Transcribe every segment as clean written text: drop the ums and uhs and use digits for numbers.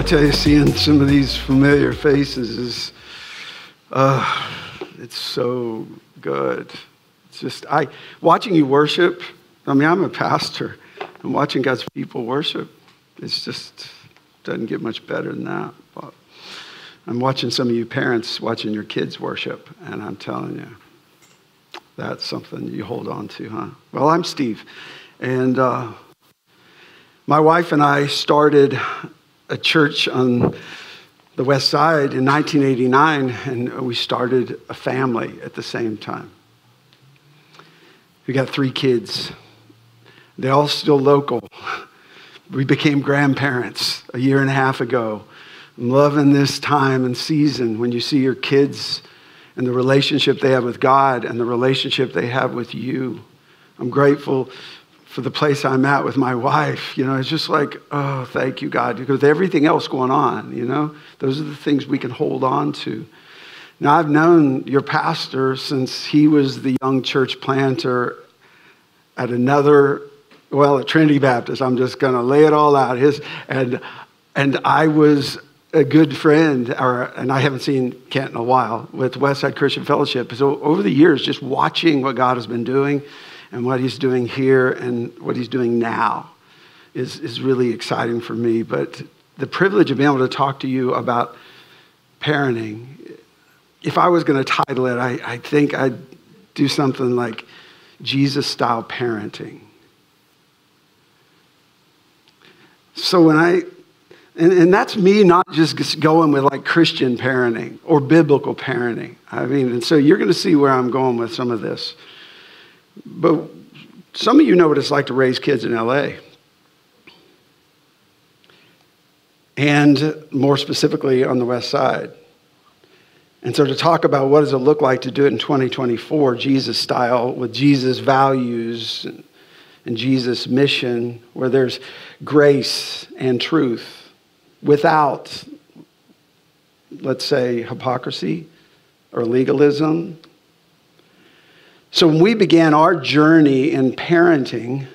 tell you, seeing some of these familiar faces is, it's so good. It's just, watching you worship, I'm a pastor, and watching God's people worship, it's just, doesn't get much better than that. But I'm watching some of you parents watching your kids worship, and I'm telling you, that's something you hold on to, huh? Well, I'm Steve, and my wife and I started a church on the west side in 1989, and we started a family at the same time. We got 3 kids. They're all still local. We became grandparents a year and a half ago. I'm loving this time and season when you see your kids and the relationship they have with God and the relationship they have with you. I'm grateful for the place I'm at with my wife. You know, it's just like, oh, thank you, God, because everything else going on, you know, those are the things we can hold on to. Now, I've known your pastor since he was the young church planter at at Trinity Baptist. I'm just going to lay it all out. And I was a good friend, and I haven't seen Kent in a while, with Westside Christian Fellowship. So over the years, just watching what God has been doing and what he's doing here and what he's doing now is really exciting for me. But the privilege of being able to talk to you about parenting, if I was going to title it, I think I'd do something like Jesus-style parenting. So and that's me not just going with like Christian parenting or biblical parenting. And so you're going to see where I'm going with some of this. But some of you know what it's like to raise kids in LA. And more specifically on the West Side. And so to talk about what does it look like to do it in 2024, Jesus style, with Jesus values and Jesus mission, where there's grace and truth without, let's say, hypocrisy or legalism. So when we began our journey in parenting,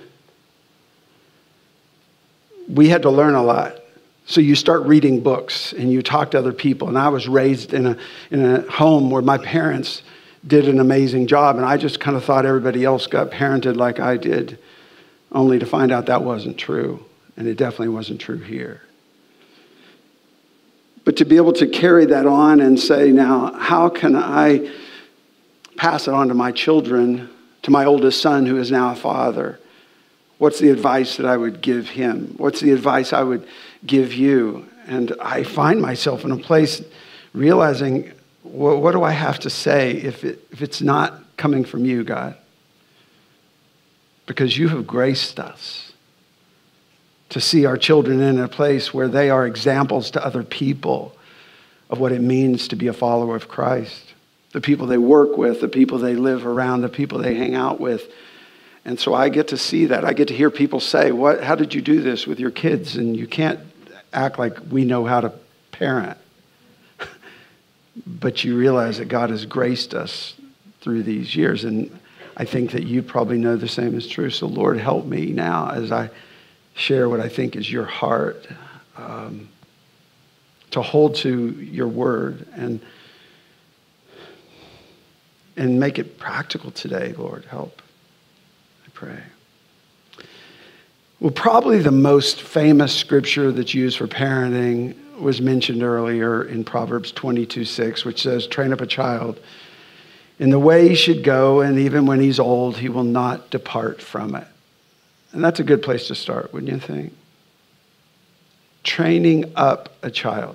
we had to learn a lot. So you start reading books and you talk to other people. And I was raised in a home where my parents did an amazing job. And I just kind of thought everybody else got parented like I did, only to find out that wasn't true. And it definitely wasn't true here. But to be able to carry that on and say, now, how can I pass it on to my children, to my oldest son who is now a father? What's the advice that I would give him? What's the advice I would give you? And I find myself in a place realizing, what do I have to say if it's not coming from you, God? Because you have graced us to see our children in a place where they are examples to other people of what it means to be a follower of Christ. The people they work with, the people they live around, the people they hang out with. And so I get to see that. I get to hear people say, how did you do this with your kids? And you can't act like we know how to parent. But you realize that God has graced us through these years. And I think that you probably know the same is true. So Lord, help me now as I share what I think is your heart, to hold to your word and make it practical today, Lord. Help, I pray. Well, probably the most famous scripture that's used for parenting was mentioned earlier in Proverbs 22:6, which says, train up a child in the way he should go, and even when he's old, he will not depart from it. And that's a good place to start, wouldn't you think? Training up a child.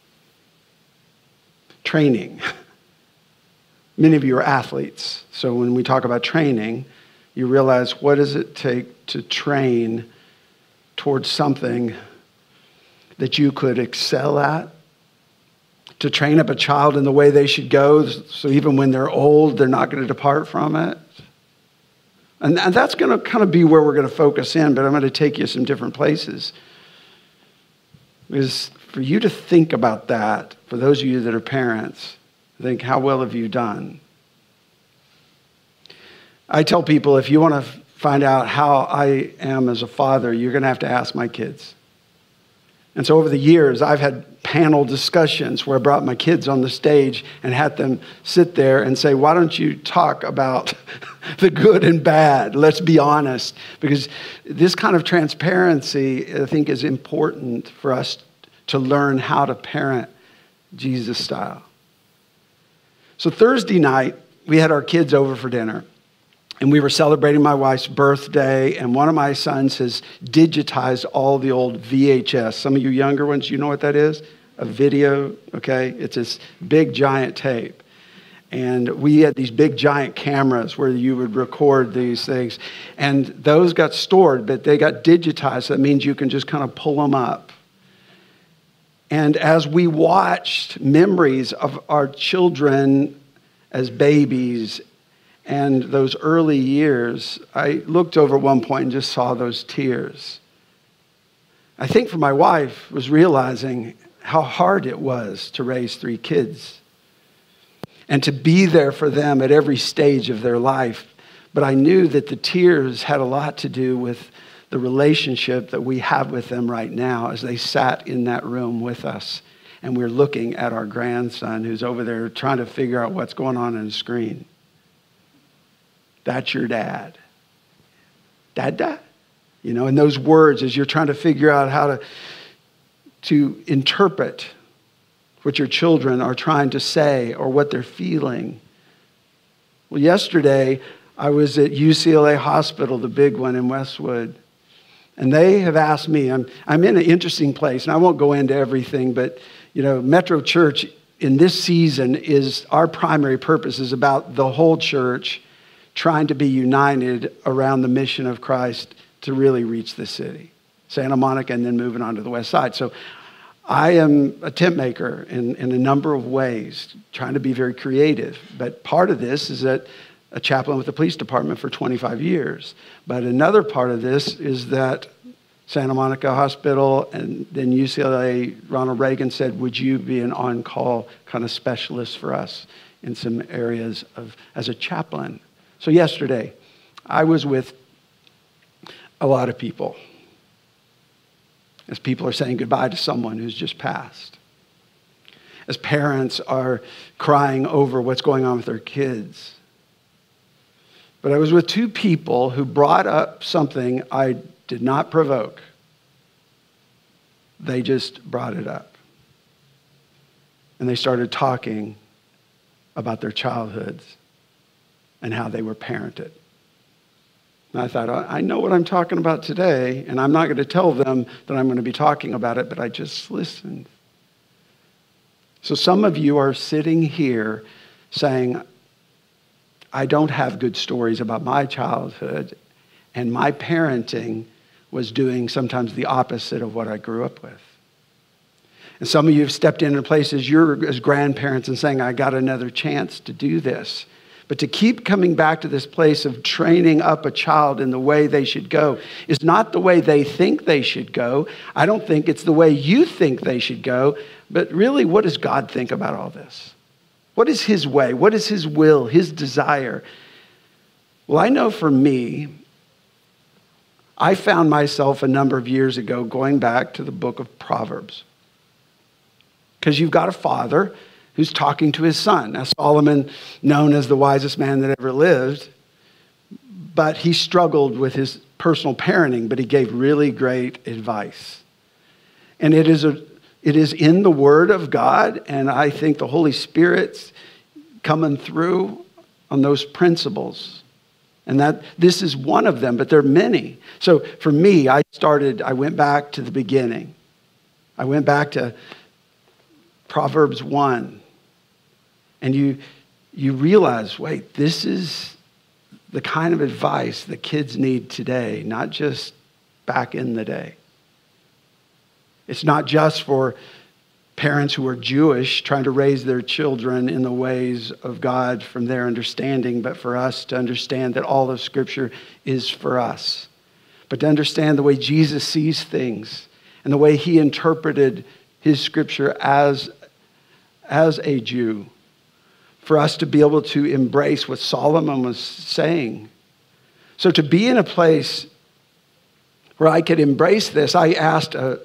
Training. Many of you are athletes. So when we talk about training, you realize, what does it take to train towards something that you could excel at? To train up a child in the way they should go, so even when they're old, they're not going to depart from it. And that's going to kind of be where we're going to focus in, but I'm going to take you some different places. Because for you to think about that, for those of you that are parents, think, how well have you done? I tell people, if you want to find out how I am as a father, you're going to have to ask my kids. And so over the years, I've had panel discussions where I brought my kids on the stage and had them sit there and say, why don't you talk about the good and bad? Let's be honest. Because this kind of transparency, I think, is important for us to learn how to parent Jesus style. So Thursday night, we had our kids over for dinner. And we were celebrating my wife's birthday, and one of my sons has digitized all the old VHS. Some of you younger ones, you know what that is? A video, okay? It's this big, giant tape. And we had these big, giant cameras where you would record these things. And those got stored, but they got digitized. So that means you can just kind of pull them up. And as we watched memories of our children as babies and those early years, I looked over at one point and just saw those tears. I think for my wife was realizing how hard it was to raise 3 kids and to be there for them at every stage of their life. But I knew that the tears had a lot to do with the relationship that we have with them right now as they sat in that room with us. And we're looking at our grandson who's over there trying to figure out what's going on the screen. That's your dad. Dad? You know, and those words as you're trying to figure out how to interpret what your children are trying to say or what they're feeling. Well, yesterday, I was at UCLA Hospital, the big one in Westwood, and they have asked me, I'm in an interesting place, and I won't go into everything, but, you know, Metro Church in this season is, our primary purpose is about the whole church trying to be united around the mission of Christ to really reach the city, Santa Monica, and then moving on to the west side. So I am a tent maker in a number of ways, trying to be very creative. But part of this is that a chaplain with the police department for 25 years. But another part of this is that Santa Monica Hospital and then UCLA, Ronald Reagan said, would you be an on-call kind of specialist for us in some areas as a chaplain? So yesterday, I was with a lot of people as people are saying goodbye to someone who's just passed, as parents are crying over what's going on with their kids. But I was with 2 people who brought up something I did not provoke. They just brought it up. And they started talking about their childhoods and how they were parented. And I thought, I know what I'm talking about today, and I'm not going to tell them that I'm going to be talking about it, but I just listened. So some of you are sitting here saying, I don't have good stories about my childhood, and my parenting was doing sometimes the opposite of what I grew up with. And some of you have stepped into places you're as grandparents and saying, I got another chance to do this. But to keep coming back to this place of training up a child in the way they should go is not the way they think they should go. I don't think it's the way you think they should go. But really, what does God think about all this? What is his way? What is his will, his desire? Well, I know for me, I found myself a number of years ago going back to the book of Proverbs. Because you've got a father who's talking to his son. Now, Solomon, known as the wisest man that ever lived, but he struggled with his personal parenting, but he gave really great advice. And it is in the Word of God, and I think the Holy Spirit's coming through on those principles. And that this is one of them, but there are many. So for me, I went back to the beginning. I went back to Proverbs 1. And you realize, wait, this is the kind of advice that kids need today, not just back in the day. It's not just for parents who are Jewish trying to raise their children in the ways of God from their understanding, but for us to understand that all of Scripture is for us. But to understand the way Jesus sees things and the way he interpreted his Scripture as a Jew, for us to be able to embrace what Solomon was saying. So to be in a place where I could embrace this, I asked a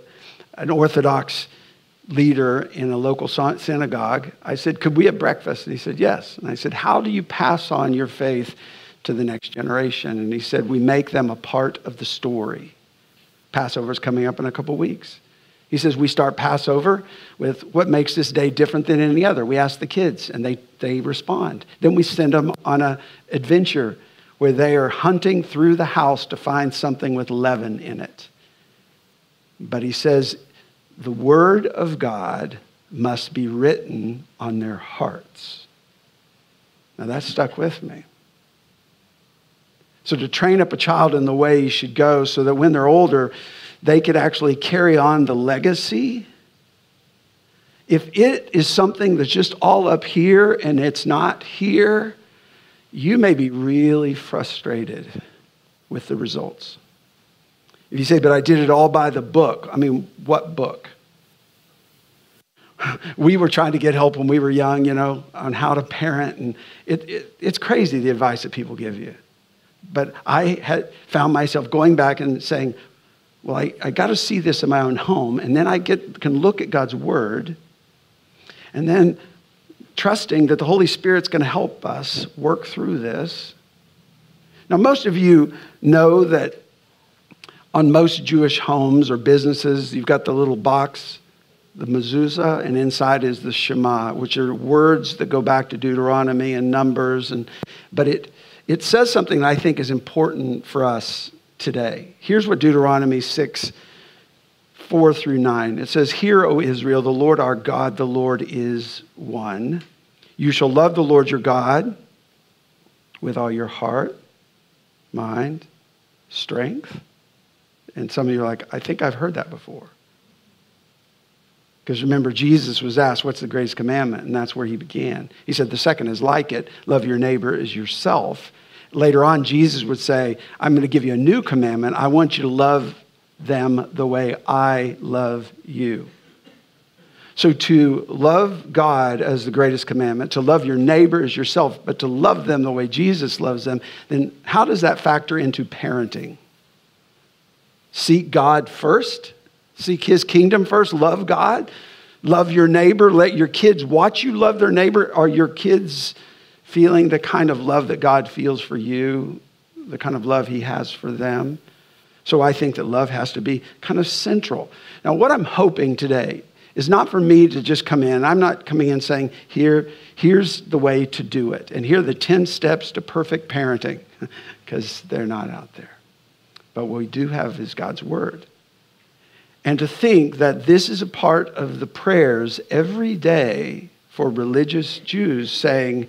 an Orthodox leader in a local synagogue. I said, could we have breakfast? And he said, yes. And I said, how do you pass on your faith to the next generation? And he said, we make them a part of the story. Passover's coming up in a couple weeks. He says, we start Passover with what makes this day different than any other. We ask the kids, and they respond. Then we send them on an adventure where they are hunting through the house to find something with leaven in it. But he says, the word of God must be written on their hearts. Now that stuck with me. So to train up a child in the way he should go so that when they're older, they could actually carry on the legacy. If it is something that's just all up here and it's not here, you may be really frustrated with the results. If you say, but I did it all by the book. I mean, what book? We were trying to get help when we were young, on how to parent. And it's crazy, the advice that people give you. But I had found myself going back and saying, well, I got to see this in my own home. And then I can look at God's word. And then trusting that the Holy Spirit's going to help us work through this. Now, most of you know that on most Jewish homes or businesses, you've got the little box, the mezuzah, and inside is the Shema, which are words that go back to Deuteronomy and Numbers. But it says something that I think is important for us today. Here's what Deuteronomy 6:4-9. It says, "Hear, O Israel, the Lord our God, the Lord is one. You shall love the Lord your God with all your heart, mind, strength." And some of you are like, I think I've heard that before. Because remember, Jesus was asked, what's the greatest commandment? And that's where he began. He said, the second is like it, love your neighbor as yourself. Later on, Jesus would say, I'm going to give you a new commandment. I want you to love them the way I love you. So to love God as the greatest commandment, to love your neighbor as yourself, but to love them the way Jesus loves them, then how does that factor into parenting? Seek God first. Seek his kingdom first. Love God. Love your neighbor. Let your kids watch you love their neighbor. Are your kids feeling the kind of love that God feels for you, the kind of love he has for them? So I think that love has to be kind of central. Now, what I'm hoping today is not for me to just come in. I'm not coming in saying, here's the way to do it. And here are the 10 steps to perfect parenting, because they're not out there. But what we do have is God's word. And to think that this is a part of the prayers every day for religious Jews saying,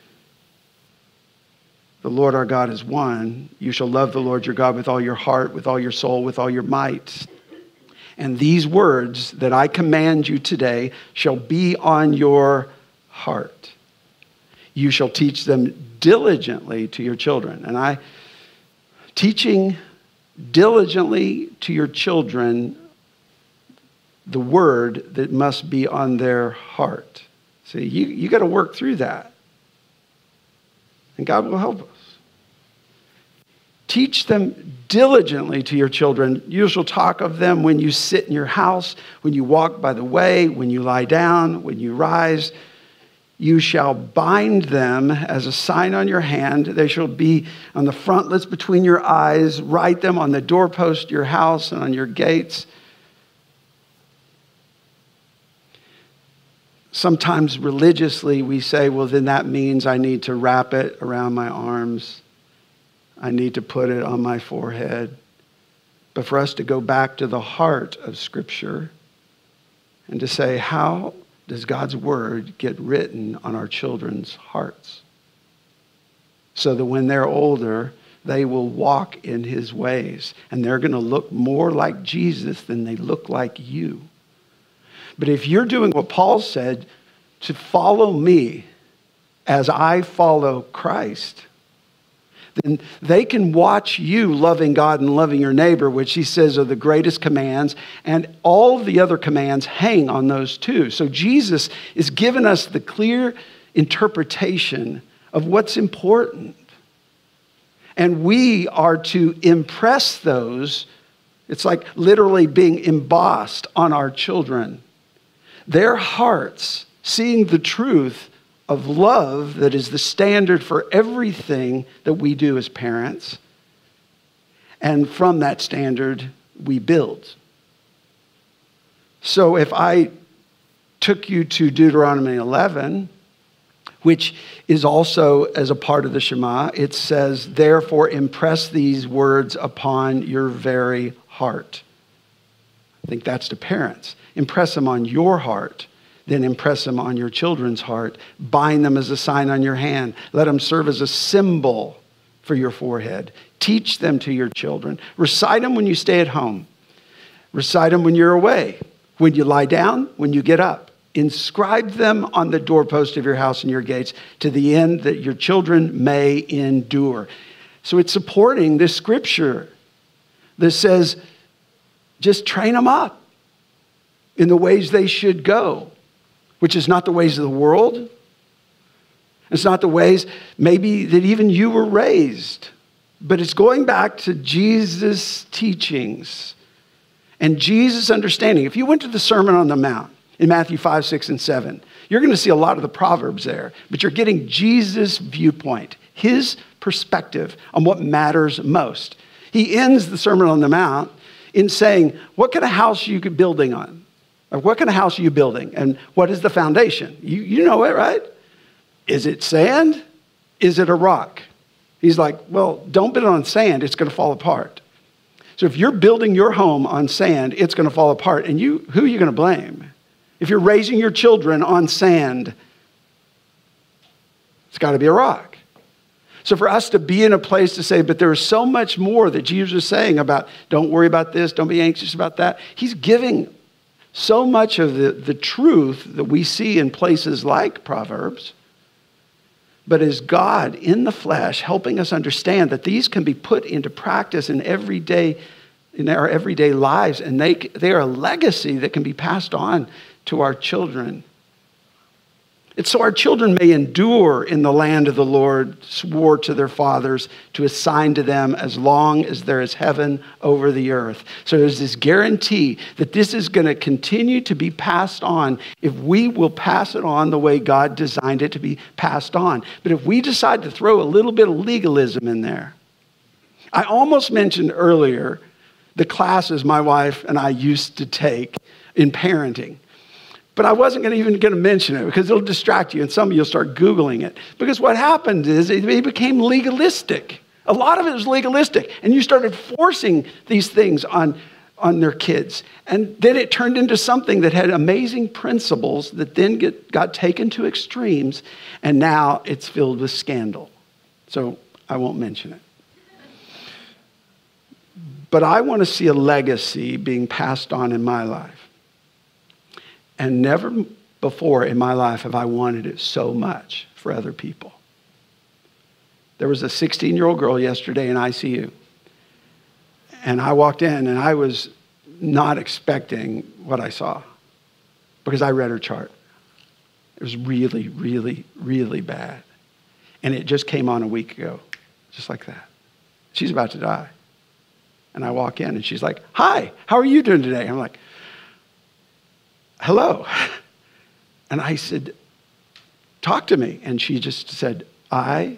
the Lord our God is one. You shall love the Lord your God with all your heart, with all your soul, with all your might. And these words that I command you today shall be on your heart. You shall teach them diligently to your children. And teaching diligently to your children the word that must be on their heart. See, you got to work through that. And God will help us. Teach them diligently to your children. You shall talk of them when you sit in your house, when you walk by the way, when you lie down, when you rise. You shall bind them as a sign on your hand. They shall be on the frontlets between your eyes. Write them on the doorpost of your house and on your gates. Sometimes religiously we say, well, then that means I need to wrap it around my arms. I need to put it on my forehead. But for us to go back to the heart of Scripture and to say, how does God's word get written on our children's hearts? So that when they're older, they will walk in his ways. And they're going to look more like Jesus than they look like you. But if you're doing what Paul said, to follow me as I follow Christ, then they can watch you loving God and loving your neighbor, which he says are the greatest commands, and all the other commands hang on those two. So Jesus is giving us the clear interpretation of what's important. And we are to impress those. It's like literally being embossed on our children. Their hearts, seeing the truth of love that is the standard for everything that we do as parents. And from that standard, we build. So if I took you to Deuteronomy 11, which is also as a part of the Shema, it says, therefore impress these words upon your very heart. I think that's to parents. Impress them on your heart, then impress them on your children's heart. Bind them as a sign on your hand. Let them serve as a symbol for your forehead. Teach them to your children. Recite them when you stay at home. Recite them when you're away, when you lie down, when you get up. Inscribe them on the doorpost of your house and your gates to the end that your children may endure. So it's supporting this scripture that says, just train them up in the ways they should go, which is not the ways of the world. It's not the ways maybe that even you were raised, but it's going back to Jesus' teachings and Jesus' understanding. If you went to the Sermon on the Mount, in Matthew 5, 6, and 7. You're going to see a lot of the Proverbs there, but you're getting Jesus' viewpoint, his perspective on what matters most. He ends the Sermon on the Mount in saying, what kind of house are you building on? Or what kind of house are you building? And what is the foundation? You know it, right? Is it sand? Is it a rock? He's like, well, don't build it on sand. It's going to fall apart. So if you're building your home on sand, it's going to fall apart. And who are you going to blame? If you're raising your children on sand, it's got to be a rock. So for us to be in a place to say, but there is so much more that Jesus is saying about, don't worry about this, don't be anxious about that. He's giving so much of the truth that we see in places like Proverbs, but as God in the flesh helping us understand that these can be put into practice in our everyday lives, and they are a legacy that can be passed on to our children. It's so our children may endure in the land of the Lord, swore to their fathers to assign to them as long as there is heaven over the earth. So there's this guarantee that this is going to continue to be passed on if we will pass it on the way God designed it to be passed on. But if we decide to throw a little bit of legalism in there, I almost mentioned earlier the classes my wife and I used to take in parenting. But I wasn't even going to mention it because it'll distract you, and some of you will start Googling it. Because what happened is it became legalistic. A lot of it was legalistic. And you started forcing these things on their kids. And then it turned into something that had amazing principles that then got taken to extremes, and now it's filled with scandal. So I won't mention it. But I want to see a legacy being passed on in my life. And never before in my life have I wanted it so much for other people. There was a 16-year-old girl yesterday in ICU. And I walked in and I was not expecting what I saw because I read her chart. It was really, really, really bad. And it just came on a week ago, just like that. She's about to die. And I walk in and she's like, hi, how are you doing today? I'm like, hello. And I said, talk to me. And she just said, I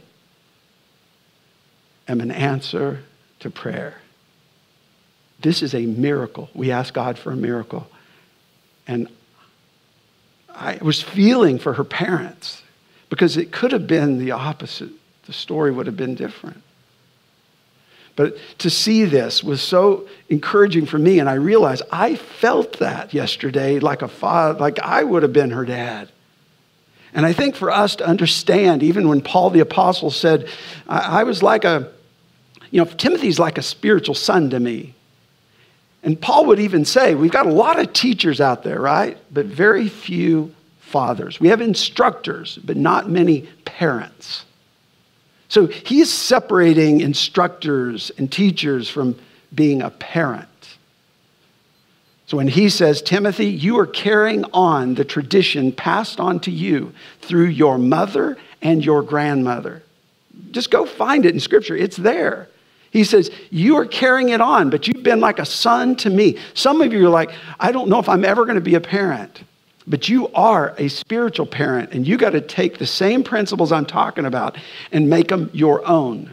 am an answer to prayer. This is a miracle. We ask God for a miracle. And I was feeling for her parents because it could have been the opposite. The story would have been different. But to see this was so encouraging for me, and I realized I felt that yesterday like a father, like I would have been her dad. And I think for us to understand, even when Paul the Apostle said, I was like Timothy's like a spiritual son to me. And Paul would even say, we've got a lot of teachers out there, right? But very few fathers. We have instructors, but not many parents. So he's separating instructors and teachers from being a parent. So when he says, Timothy, you are carrying on the tradition passed on to you through your mother and your grandmother. Just go find it in Scripture. It's there. He says, you are carrying it on, but you've been like a son to me. Some of you are like, I don't know if I'm ever going to be a parent. But you are a spiritual parent, and you got to take the same principles I'm talking about and make them your own.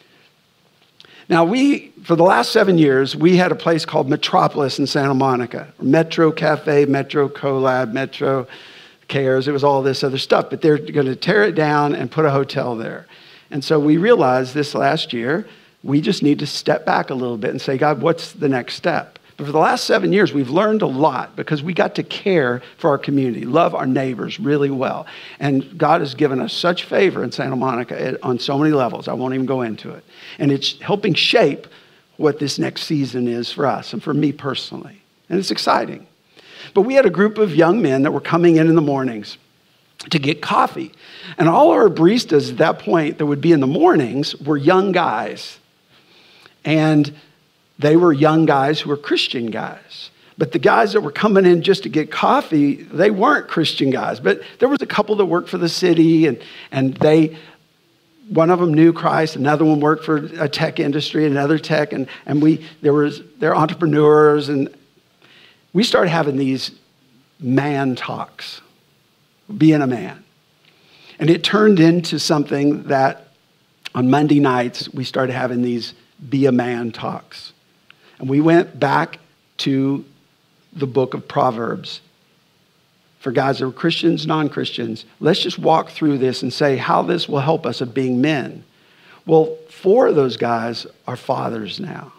Now, for the last 7 years, we had a place called Metropolis in Santa Monica. Metro Cafe, Metro Collab, Metro Cares. It was all this other stuff. But they're going to tear it down and put a hotel there. And so we realized this last year, we just need to step back a little bit and say, God, what's the next step? But for the last 7 years, we've learned a lot because we got to care for our community, love our neighbors really well. And God has given us such favor in Santa Monica on so many levels. I won't even go into it. And it's helping shape what this next season is for us and for me personally. And it's exciting. But we had a group of young men that were coming in the mornings to get coffee. And all our baristas at that point that would be in the mornings were young guys. And they were young guys who were Christian guys. But the guys that were coming in just to get coffee, they weren't Christian guys. But there was a couple that worked for the city, and one of them knew Christ, another one worked for a tech industry, another tech, and they're entrepreneurs, and we started having these man talks, being a man. And it turned into something that on Monday nights, we started having these be a man talks. And we went back to the book of Proverbs. For guys that are Christians, non-Christians, let's just walk through this and say how this will help us of being men. Well, 4 of those guys are fathers now.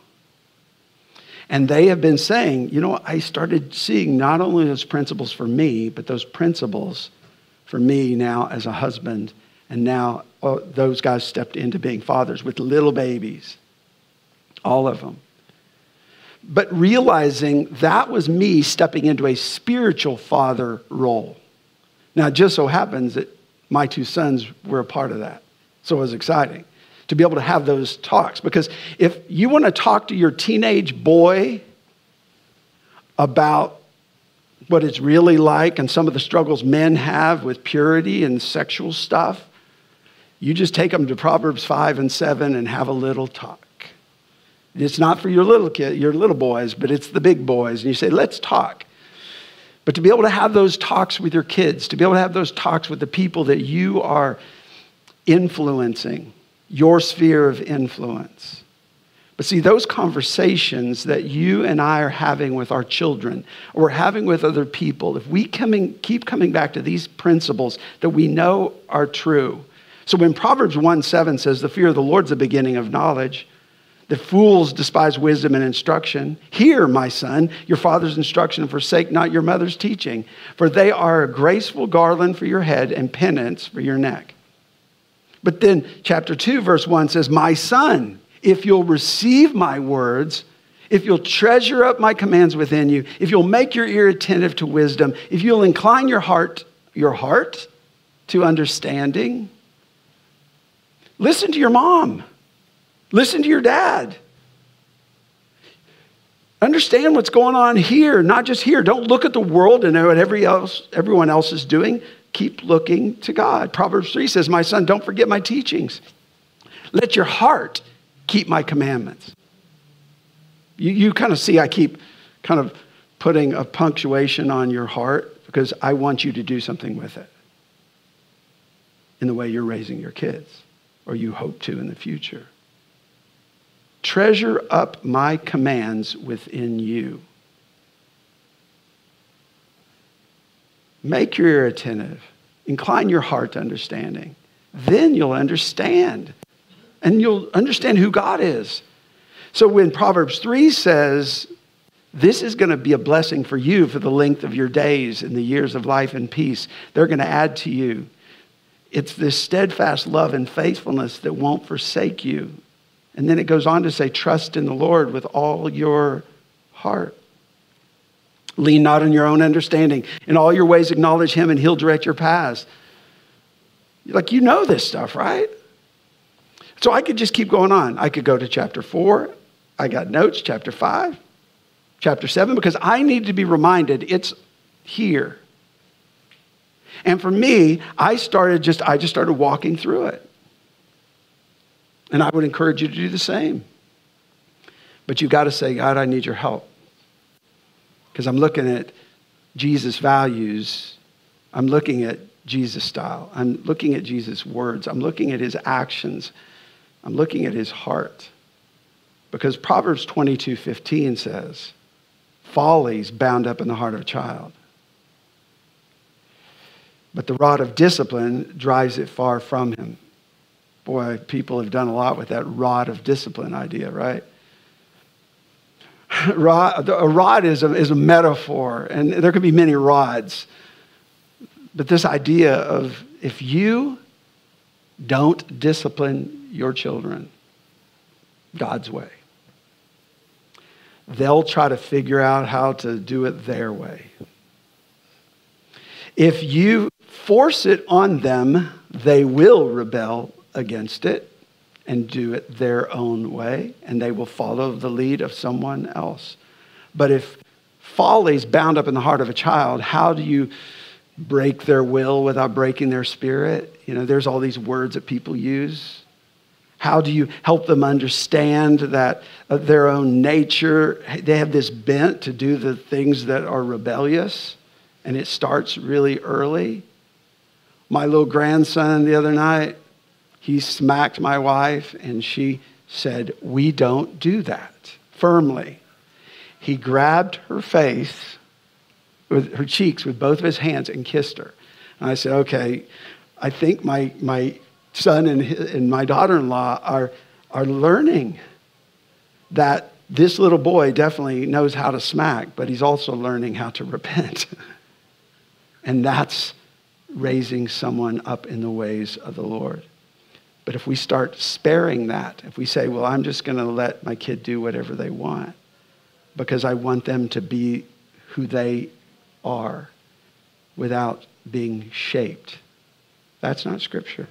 And they have been saying, I started seeing not only those principles for me, but those principles for me now as a husband. And now those guys stepped into being fathers with little babies. All of them. But realizing that was me stepping into a spiritual father role. Now, it just so happens that my 2 sons were a part of that. So it was exciting to be able to have those talks. Because if you want to talk to your teenage boy about what it's really like and some of the struggles men have with purity and sexual stuff, you just take them to Proverbs 5 and 7 and have a little talk. It's not for your little boys, but it's the big boys. And you say, let's talk. But to be able to have those talks with your kids, to be able to have those talks with the people that you are influencing, your sphere of influence. But see, those conversations that you and I are having with our children, or we're having with other people, if we keep coming back to these principles that we know are true. So when Proverbs 1:7 says, the fear of the Lord is the beginning of knowledge, the fools despise wisdom and instruction. Hear, my son, your father's instruction, and forsake not your mother's teaching. For they are a graceful garland for your head and penance for your neck. But then chapter 2, verse 1 says, my son, if you'll receive my words, if you'll treasure up my commands within you, if you'll make your ear attentive to wisdom, if you'll incline your heart to understanding, listen to your mom. Listen to your dad. Understand what's going on here, not just here. Don't look at the world and know what everyone else is doing. Keep looking to God. Proverbs 3 says, my son, don't forget my teachings. Let your heart keep my commandments. You kind of see I keep kind of putting a punctuation on your heart because I want you to do something with it in the way you're raising your kids, or you hope to in the future. Treasure up my commands within you. Make your ear attentive. Incline your heart to understanding. Then you'll understand. And you'll understand who God is. So when Proverbs 3 says, this is going to be a blessing for you for the length of your days and the years of life and peace, they're going to add to you. It's this steadfast love and faithfulness that won't forsake you. And then it goes on to say, trust in the Lord with all your heart. Lean not on your own understanding. In all your ways acknowledge him and he'll direct your paths. Like, you know this stuff, right? So I could just keep going on. I could go to chapter 4. I got notes, chapter 5, chapter 7, because I need to be reminded it's here. And for me, I just started walking through it. And I would encourage you to do the same. But you got to say, God, I need your help. Because I'm looking at Jesus' values. I'm looking at Jesus' style. I'm looking at Jesus' words. I'm looking at his actions. I'm looking at his heart. Because Proverbs 22:15 says, folly's bound up in the heart of a child, but the rod of discipline drives it far from him. Boy, people have done a lot with that rod of discipline idea, right? A rod is a metaphor, and there could be many rods. But this idea of if you don't discipline your children God's way, they'll try to figure out how to do it their way. If you force it on them, they will rebel against it and do it their own way, and they will follow the lead of someone else. But if folly's bound up in the heart of a child, how do you break their will without breaking their spirit? You know, there's all these words that people use. How do you help them understand that their own nature, they have this bent to do the things that are rebellious, and it starts really early? My little grandson the other night, he smacked my wife, and she said, "We don't do that," firmly. He grabbed her face, with her cheeks, with both of his hands and kissed her. And I said, okay, I think my son and my daughter-in-law are learning that this little boy definitely knows how to smack, but he's also learning how to repent. And that's raising someone up in the ways of the Lord. But if we start sparing that, if we say, well, I'm just going to let my kid do whatever they want because I want them to be who they are without being shaped, that's not Scripture.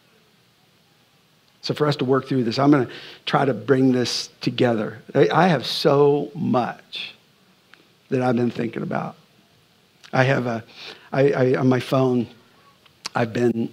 So for us to work through this, I'm going to try to bring this together. I have so much that I've been thinking about. I have on my phone, I've been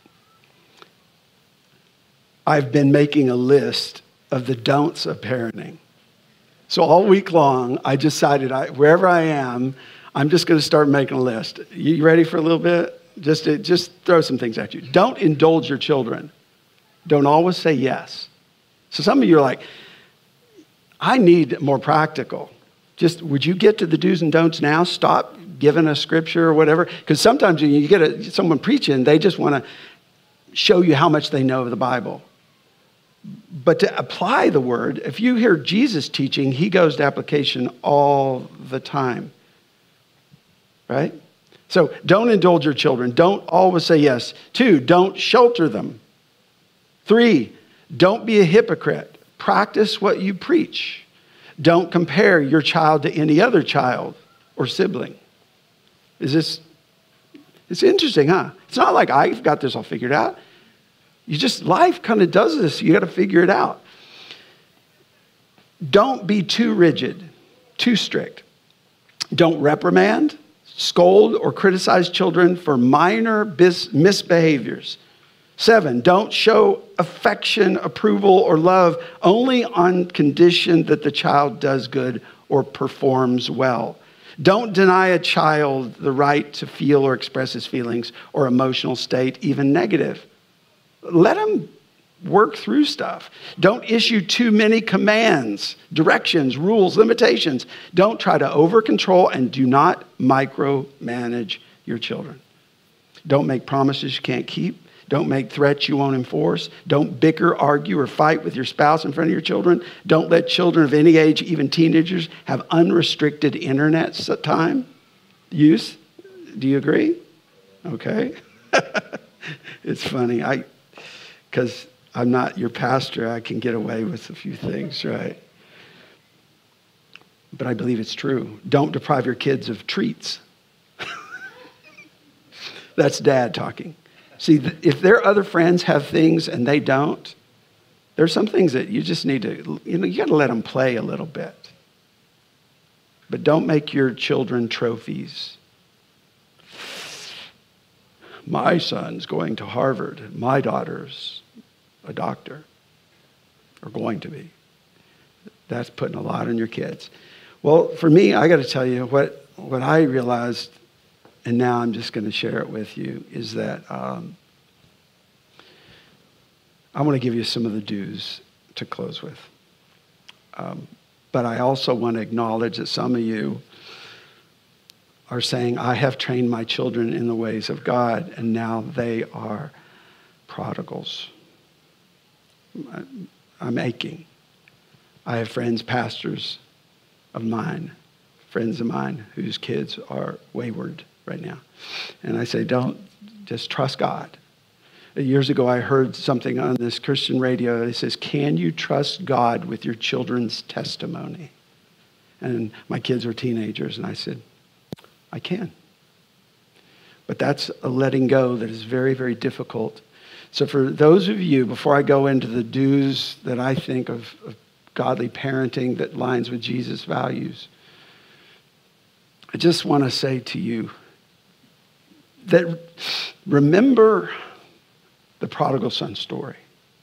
making a list of the don'ts of parenting. So all week long, I decided wherever I am, I'm just going to start making a list. You ready for a little bit? Just throw some things at you. Don't indulge your children. Don't always say yes. So some of you are like, I need more practical. Just, would you get to the do's and don'ts now? Stop giving a scripture or whatever. Because sometimes when you get someone preaching, they just want to show you how much they know of the Bible. But to apply the word, if you hear Jesus teaching, he goes to application all the time. Right? So don't indulge your children. Don't always say yes. 2, don't shelter them. 3, don't be a hypocrite. Practice what you preach. Don't compare your child to any other child or sibling. It's interesting, huh? It's not like I've got this all figured out. Life kind of does this. You got to figure it out. Don't be too rigid, too strict. Don't reprimand, scold, or criticize children for minor misbehaviors. 7, don't show affection, approval, or love only on condition that the child does good or performs well. Don't deny a child the right to feel or express his feelings or emotional state, even negative. Let him work through stuff. Don't issue too many commands, directions, rules, limitations. Don't try to over-control and do not micromanage your children. Don't make promises you can't keep. Don't make threats you won't enforce. Don't bicker, argue, or fight with your spouse in front of your children. Don't let children of any age, even teenagers, have unrestricted internet time use. Do you agree? Okay. It's funny. Because I'm not your pastor, I can get away with a few things, right? But I believe it's true. Don't deprive your kids of treats. That's dad talking. See, if their other friends have things and they don't, there's some things that you just need to, you got to let them play a little bit. But don't make your children trophies. My son's going to Harvard. My daughter's a doctor, or going to be. That's putting a lot on your kids. Well, for me, I got to tell you what I realized, and now I'm just going to share it with you, is that I want to give you some of the do's to close with. But I also want to acknowledge that some of you are saying, I have trained my children in the ways of God, and now they are prodigals. I'm aching. I have friends, pastors of mine, friends of mine whose kids are wayward right now. And I say, don't, just trust God. Years ago, I heard something on this Christian radio. It says, can you trust God with your children's testimony? And my kids were teenagers, and I said, I can. But that's a letting go that is very, very difficult. So for those of you, before I go into the do's that I think of godly parenting that lines with Jesus' values, I just want to say to you that remember the prodigal son story.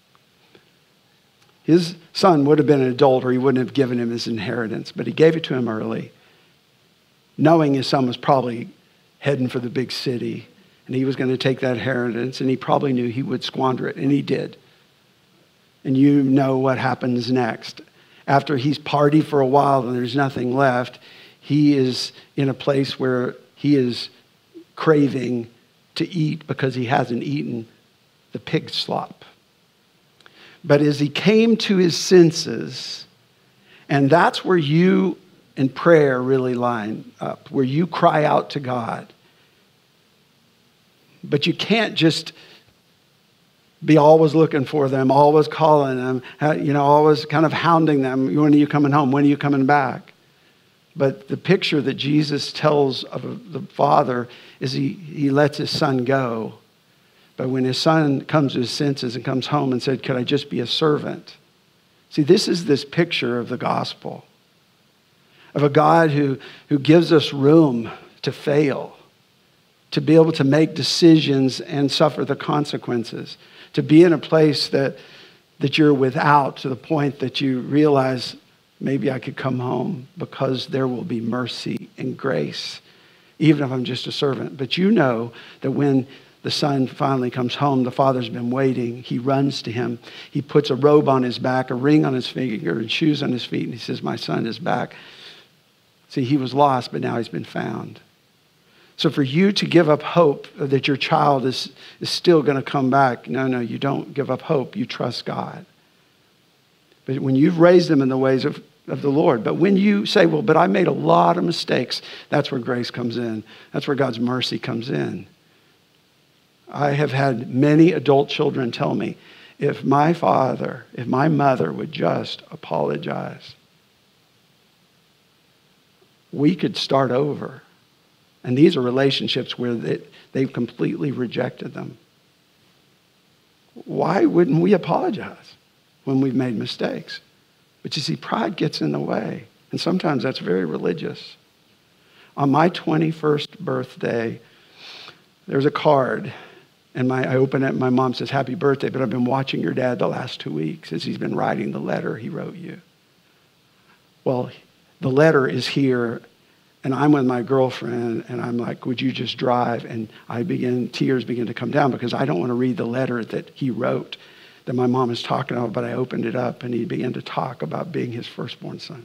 His son would have been an adult or he wouldn't have given him his inheritance, but he gave it to him early, knowing his son was probably heading for the big city and he was going to take that inheritance, and he probably knew he would squander it, and he did. And you know what happens next. After he's partied for a while and there's nothing left, he is in a place where he is craving to eat because he hasn't eaten the pig slop. But as he came to his senses, and that's where you and prayer really line up, where you cry out to God. But you can't just be always looking for them, always calling them, always kind of hounding them. When are you coming home? When are you coming back? But the picture that Jesus tells of the Father is he lets his son go. But when his son comes to his senses and comes home and said, could I just be a servant? See, this is this picture of the gospel, of a God who gives us room to fail, to be able to make decisions and suffer the consequences, to be in a place that you're without to the point that you realize maybe I could come home because there will be mercy and grace, even if I'm just a servant. But you know that when the son finally comes home, the father's been waiting. He runs to him. He puts a robe on his back, a ring on his finger, and shoes on his feet, and he says, my son is back. See, he was lost, but now he's been found. So for you to give up hope that your child is still going to come back, no, you don't give up hope. You trust God. But when you've raised them in the ways of the Lord, but when you say, well, but I made a lot of mistakes, that's where grace comes in. That's where God's mercy comes in. I have had many adult children tell me, if my mother would just apologize, we could start over. And these are relationships where they've completely rejected them. Why wouldn't we apologize when we've made mistakes? But you see, pride gets in the way. And sometimes that's very religious. On my 21st birthday, there's a card. And I open it and my mom says, happy birthday, but I've been watching your dad the last 2 weeks as he's been writing the letter he wrote you. Well, the letter is here. And I'm with my girlfriend, and I'm like, would you just drive? And tears begin to come down because I don't want to read the letter that he wrote that my mom is talking about, but I opened it up, and he began to talk about being his firstborn son.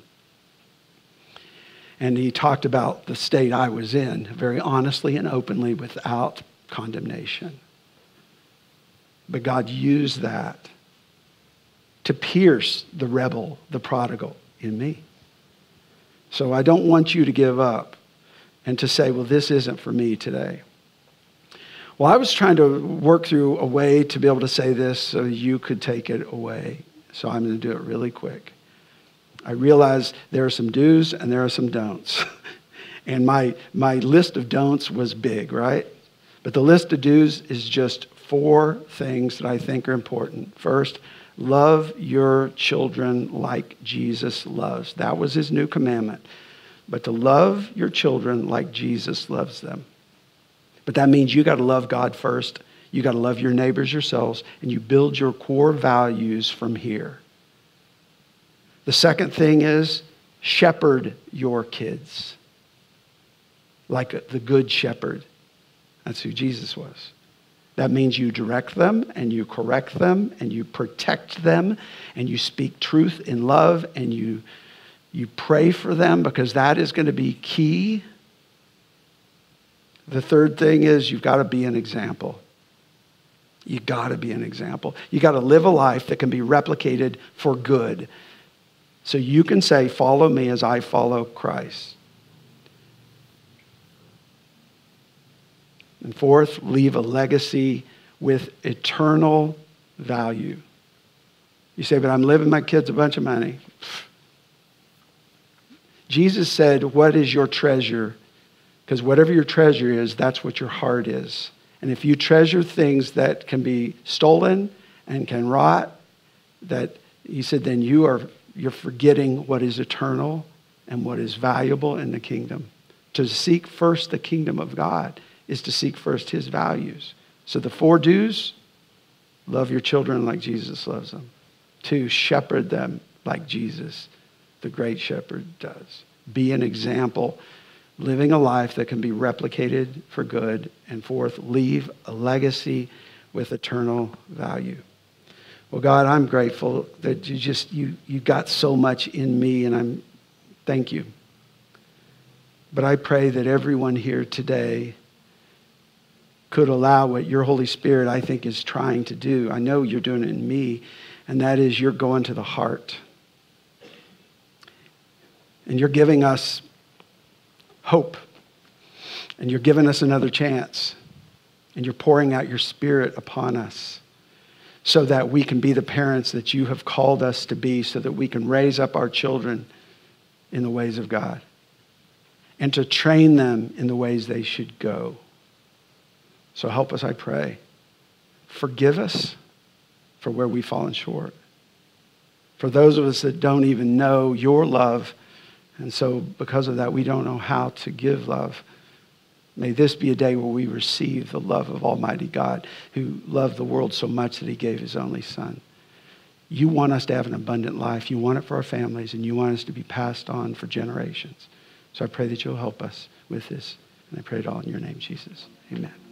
And he talked about the state I was in, very honestly and openly, without condemnation. But God used that to pierce the rebel, the prodigal in me. So I don't want you to give up and to say, well, this isn't for me today. Well, I was trying to work through a way to be able to say this so you could take it away. So I'm going to do it really quick. I realize there are some do's and there are some don'ts. And my list of don'ts was big, right? But the list of do's is just 4 things that I think are important. First, love your children like Jesus loves. That was his new commandment. But to love your children like Jesus loves them. But that means you got to love God first. You got to love your neighbors yourselves. And you build your core values from here. The second thing is shepherd your kids like the good shepherd. That's who Jesus was. That means you direct them and you correct them and you protect them and you speak truth in love and you pray for them, because that is going to be key. The third thing is you've got to be an example. You've got to be an example. You've got to live a life that can be replicated for good. So you can say, follow me as I follow Christ. And fourth, leave a legacy with eternal value. You say, but I'm leaving my kids a bunch of money. Jesus said, what is your treasure? Because whatever your treasure is, that's what your heart is. And if you treasure things that can be stolen and can rot, that he said, then you're forgetting what is eternal and what is valuable in the kingdom. To seek first the kingdom of God is to seek first his values. So the 4 do's: love your children like Jesus loves them. 2, shepherd them like Jesus, the great shepherd, does. Be an example, living a life that can be replicated for good. And 4th, leave a legacy with eternal value. Well, God, I'm grateful that you got so much in me, and thank you. But I pray that everyone here today could allow what your Holy Spirit, I think, is trying to do. I know you're doing it in me, and that is you're going to the heart. And you're giving us hope. And you're giving us another chance. And you're pouring out your Spirit upon us so that we can be the parents that you have called us to be, so that we can raise up our children in the ways of God and to train them in the ways they should go. So help us, I pray. Forgive us for where we've fallen short. For those of us that don't even know your love, and so because of that, we don't know how to give love. May this be a day where we receive the love of Almighty God, who loved the world so much that he gave his only Son. You want us to have an abundant life. You want it for our families, and you want us to be passed on for generations. So I pray that you'll help us with this. And I pray it all in your name, Jesus. Amen.